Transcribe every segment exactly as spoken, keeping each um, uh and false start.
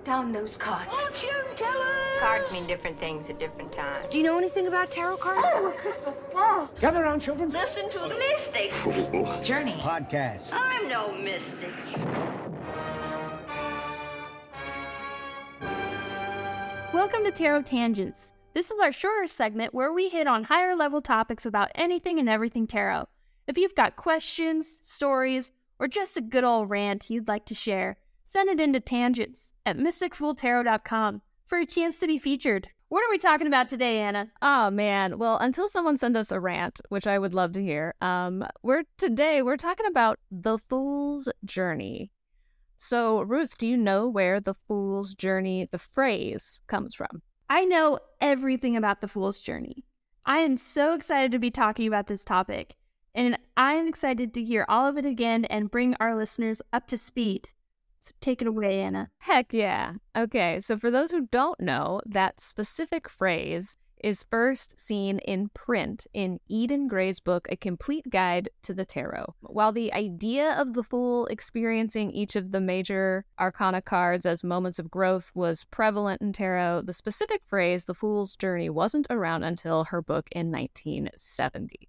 down those cards. Fortune teller! Cards mean different things at different times. Do you know anything about tarot cards? Oh, a crystal ball. Gather around, children. Listen to the mystic. Fool. Journey. Podcast. I'm no mystic. Welcome to Tarot Tangents. This is our shorter segment where we hit on higher level topics about anything and everything tarot. If you've got questions, stories, or just a good old rant you'd like to share, send it into tangents at mystic fool tarot dot com for a chance to be featured. What are we talking about today, Anna? Oh man, well, until someone sends us a rant, which I would love to hear, um, we're today we're talking about the Fool's Journey. So, Ruth, do you know where the Fool's Journey, the phrase, comes from? I know everything about the Fool's Journey. I am so excited to be talking about this topic, and I am excited to hear all of it again and bring our listeners up to speed. So take it away, Anna. Heck yeah. Okay, so for those who don't know, that specific phrase is first seen in print in Eden Gray's book, A Complete Guide to the Tarot. While the idea of the Fool experiencing each of the major arcana cards as moments of growth was prevalent in tarot, the specific phrase, the Fool's Journey, wasn't around until her book in nineteen seventy.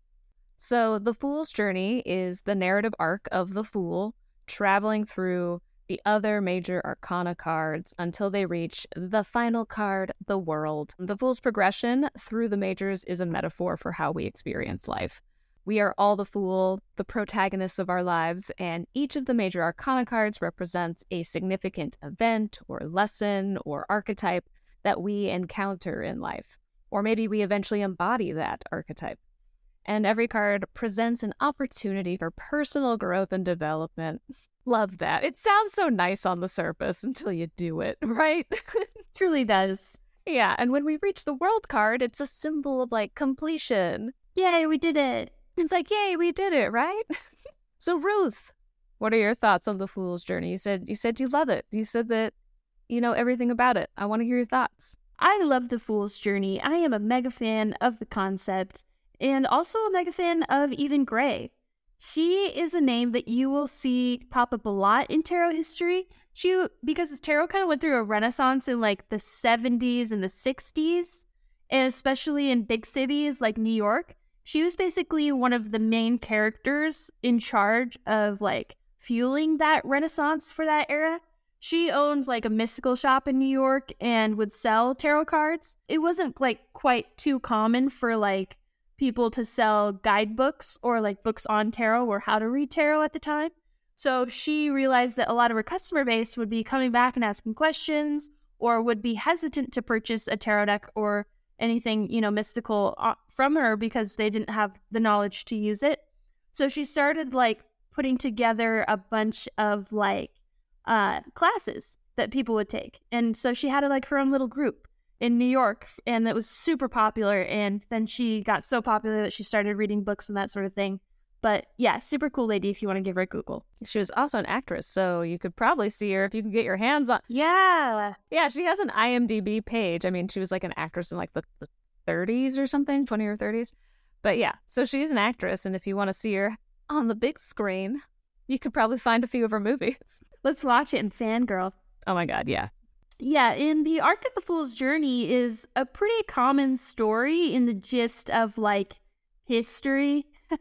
So the Fool's Journey is the narrative arc of the Fool traveling through the other major arcana cards until they reach the final card, the World. The Fool's progression through the majors is a metaphor for how we experience life. We are all the Fool, the protagonists of our lives, and each of the major arcana cards represents a significant event or lesson or archetype that we encounter in life. Or maybe we eventually embody that archetype. And every card presents an opportunity for personal growth and development. Love that. It sounds so nice on the surface until you do it, right? Truly does. Yeah, and when we reach the World card, it's a symbol of, like, completion. Yay, we did it. It's like, yay, we did it, right? So, Ruth, what are your thoughts on the Fool's Journey? You said you said you love it. You said that you know everything about it. I want to hear your thoughts. I love the Fool's Journey. I am a mega fan of the concept, and also a mega fan of Eden Gray. She is a name that you will see pop up a lot in tarot history. She, because tarot kind of went through a renaissance in like the seventies and the sixties, and especially in big cities like New York. She was basically one of the main characters in charge of like fueling that renaissance for that era. She owned like a mystical shop in New York and would sell tarot cards. It wasn't like quite too common for like people to sell guidebooks or like books on tarot or how to read tarot at the time. So she realized that a lot of her customer base would be coming back and asking questions or would be hesitant to purchase a tarot deck or anything, you know, mystical from her because they didn't have the knowledge to use it. So she started like putting together a bunch of like uh, classes that people would take. And so she had like her own little group in New York, and it was super popular, and then she got so popular that she started reading books and that sort of thing. But yeah, super cool lady if you want to give her a Google. She was also an actress, so you could probably see her if you can get your hands on... Yeah! Yeah, she has an I M D B page. I mean, she was like an actress in like the, the thirties or something, twenty or thirties. But yeah, so she's an actress, and if you want to see her on the big screen, you could probably find a few of her movies. Let's watch it and fangirl. Oh my god, yeah. Yeah, and the arc of the Fool's Journey is a pretty common story in the gist of, like, history.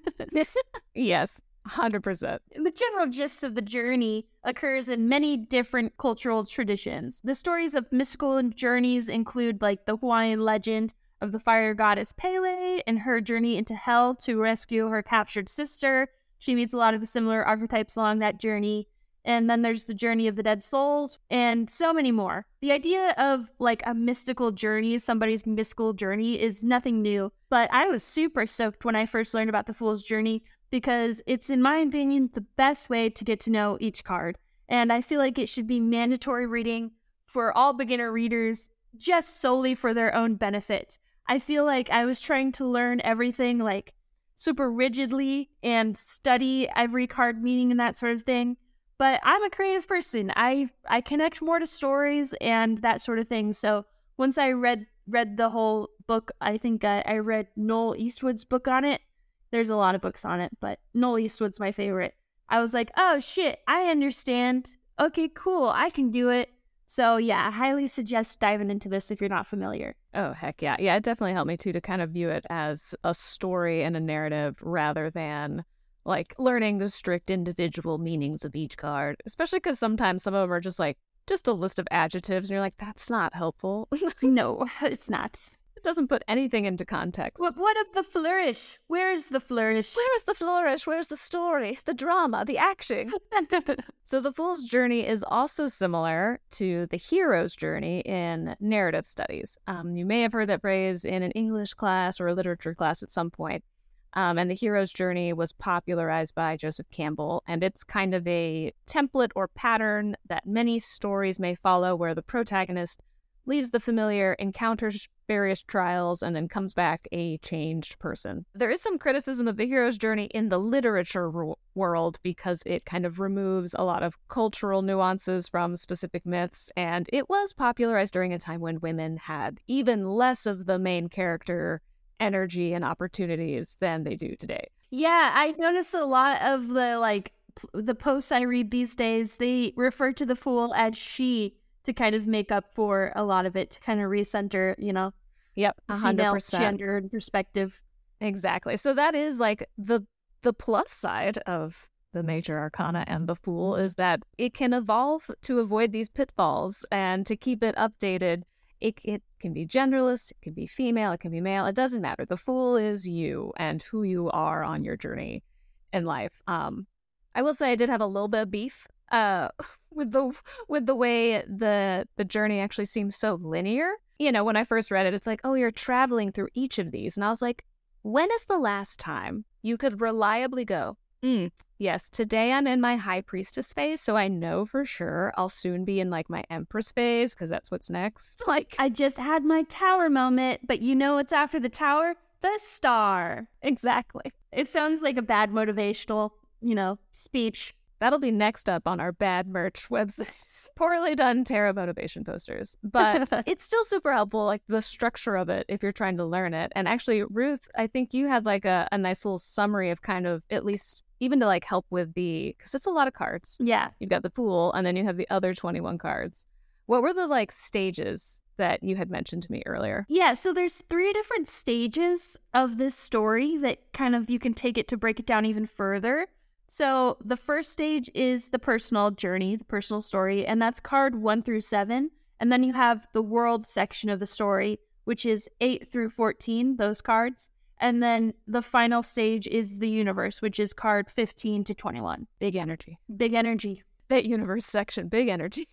Yes, one hundred percent. The general gist of the journey occurs in many different cultural traditions. The stories of mystical journeys include, like, the Hawaiian legend of the fire goddess Pele and her journey into hell to rescue her captured sister. She meets a lot of the similar archetypes along that journey. And then there's the journey of the dead souls, and so many more. The idea of, like, a mystical journey, somebody's mystical journey, is nothing new. But I was super stoked when I first learned about the Fool's Journey, because it's, in my opinion, the best way to get to know each card. And I feel like it should be mandatory reading for all beginner readers, just solely for their own benefit. I feel like I was trying to learn everything, like, super rigidly, and study every card meaning and that sort of thing. But I'm a creative person. I I connect more to stories and that sort of thing. So once I read read the whole book, I think I, I read Noel Eastwood's book on it. There's a lot of books on it, but Noel Eastwood's my favorite. I was like, oh shit, I understand. Okay, cool, I can do it. So yeah, I highly suggest diving into this if you're not familiar. Oh, heck yeah. Yeah, it definitely helped me too to kind of view it as a story and a narrative rather than like learning the strict individual meanings of each card, especially because sometimes some of them are just like, just a list of adjectives and you're like, that's not helpful. No, it's not. It doesn't put anything into context. What, what of the flourish? Where's the flourish? Where's the flourish? Where's the story? The drama? The acting? So the Fool's Journey is also similar to the hero's journey in narrative studies. Um, you may have heard that phrase in an English class or a literature class at some point. Um, and the hero's journey was popularized by Joseph Campbell, and it's kind of a template or pattern that many stories may follow where the protagonist leaves the familiar, encounters various trials, and then comes back a changed person. There is some criticism of the hero's journey in the literature ro- world because it kind of removes a lot of cultural nuances from specific myths, and it was popularized during a time when women had even less of the main character energy and opportunities than they do today. Yeah, I noticed a lot of the, like, p- the posts I read these days, they refer to the Fool as she, to kind of make up for a lot of it, to kind of recenter, you know, Yep, the one hundred female percent. gender perspective. Exactly. So that is like the the plus side of the Major Arcana and the Fool is that it can evolve to avoid these pitfalls and to keep it updated. It, it can be genderless, it can be female, it can be male. It doesn't matter. The Fool is you and who you are on your journey in life. Um, I will say I did have a little bit of beef uh with the with the way the the journey actually seems so linear. You know, when I first read it, it's like, oh, you're traveling through each of these. And I was like, when is the last time you could reliably go, mm, yes, today I'm in my High Priestess phase, so I know for sure I'll soon be in like my Empress phase because that's what's next. Like, I just had my tower moment, but you know what's after the tower? The star. exactly. It sounds like a bad motivational, you know, speech. That'll be next up on our bad merch website. Poorly done tarot motivation posters. But it's still super helpful, like the structure of it, if you're trying to learn it. And actually, Ruth, I think you had like a, a nice little summary of kind of, at least, even to like help with the, because it's a lot of cards. Yeah. You've got the Fool, and then you have the other twenty-one cards. What were the like stages that you had mentioned to me earlier? Yeah, so there's three different stages of this story that kind of you can take it to break it down even further. So the first stage is the personal journey, the personal story, and that's card one through seven. And then you have the world section of the story, which is eight through fourteen, those cards. And then the final stage is the universe, which is card fifteen to twenty-one. Big energy. Big energy. That universe section, big energy.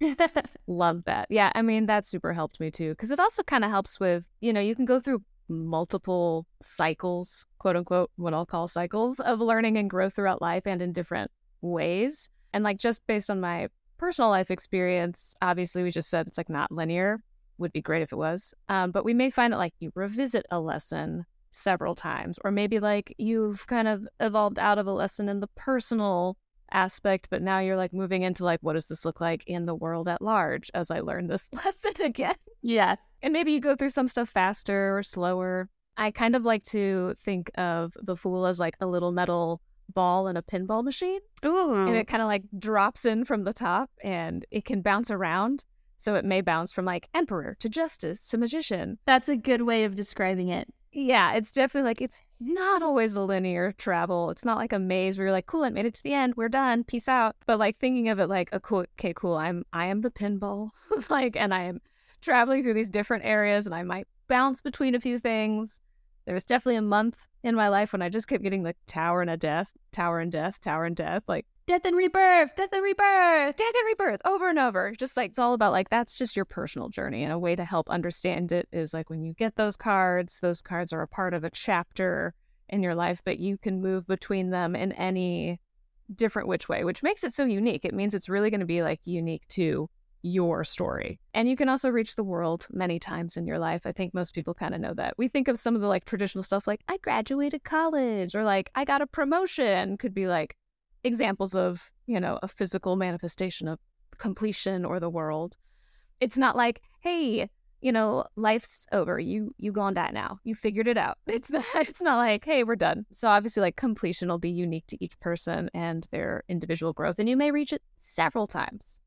Love that. Yeah, I mean, that super helped me too, because it also kind of helps with, you know, you can go through multiple cycles, quote unquote, what I'll call cycles of learning and growth throughout life and in different ways. And like just based on my personal life experience, obviously we just said it's like not linear. Would be great if it was. Um, but we may find it like you revisit a lesson several times, or maybe like you've kind of evolved out of a lesson in the personal aspect, but now you're like moving into like, what does this look like in the world at large as I learn this lesson again? Yeah. And maybe you go through some stuff faster or slower. I kind of like to think of the Fool as like a little metal ball in a pinball machine. Ooh. And it kind of like drops in from the top and it can bounce around. So it may bounce from like Emperor to Justice to Magician. That's a good way of describing it. Yeah, it's definitely like, it's not always a linear travel. It's not like a maze where you're like, cool, I made it to the end. We're done. Peace out. But like thinking of it like, oh, cool, okay, cool. I'm, I am the pinball. like, and I am traveling through these different areas and I might bounce between a few things. There was definitely a month in my life when I just kept getting like tower and a death, tower and death, tower and death, like Death and rebirth, death and rebirth. death and rebirth over and over. Just like, it's all about like, that's just your personal journey. And a way to help understand it is like when you get those cards, those cards are a part of a chapter in your life, but you can move between them in any different which way, which makes it so unique. It means it's really going to be like unique to your story. And you can also reach the world many times in your life. I think most people kind of know that. We think of some of the like traditional stuff like I graduated college or like I got a promotion could be like examples of, you know, a physical manifestation of completion or the world. It's not like, hey, you know, life's over. You you gonna die now. You figured it out. It's not, it's not like, hey, we're done. So obviously like completion will be unique to each person and their individual growth. And you may reach it several times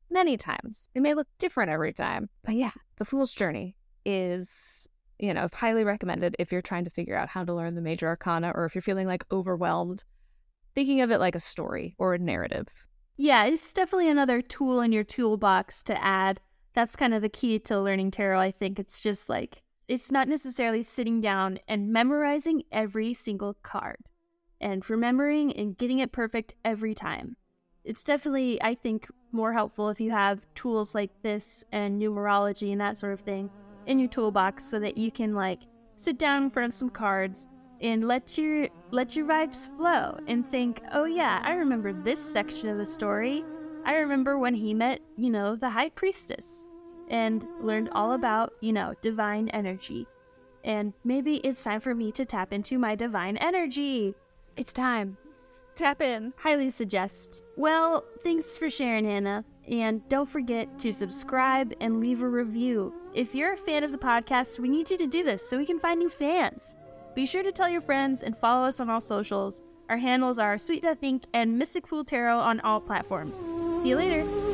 many times. It may look different every time. But yeah, The Fool's Journey is, you know, highly recommended if you're trying to figure out how to learn the major arcana, or if you're feeling like overwhelmed, thinking of it like a story or a narrative. Yeah, it's definitely another tool in your toolbox to add. That's kind of the key to learning tarot, I think. It's just like, it's not necessarily sitting down and memorizing every single card and remembering and getting it perfect every time. It's definitely, I think, more helpful if you have tools like this and numerology and that sort of thing in your toolbox, so that you can like sit down in front of some cards and let your let your vibes flow and think, oh yeah, I remember this section of the story. I remember when he met, you know, the High Priestess and learned all about, you know, divine energy. And maybe it's time for me to tap into my divine energy. It's time. Tap in. Highly suggest. Well, thanks for sharing, Hannah. And don't forget to subscribe and leave a review. If you're a fan of the podcast, we need you to do this so we can find new fans. Be sure to tell your friends and follow us on all socials. Our handles are Sweet Death Incorporated and Mystic Fool Tarot on all platforms. See you later.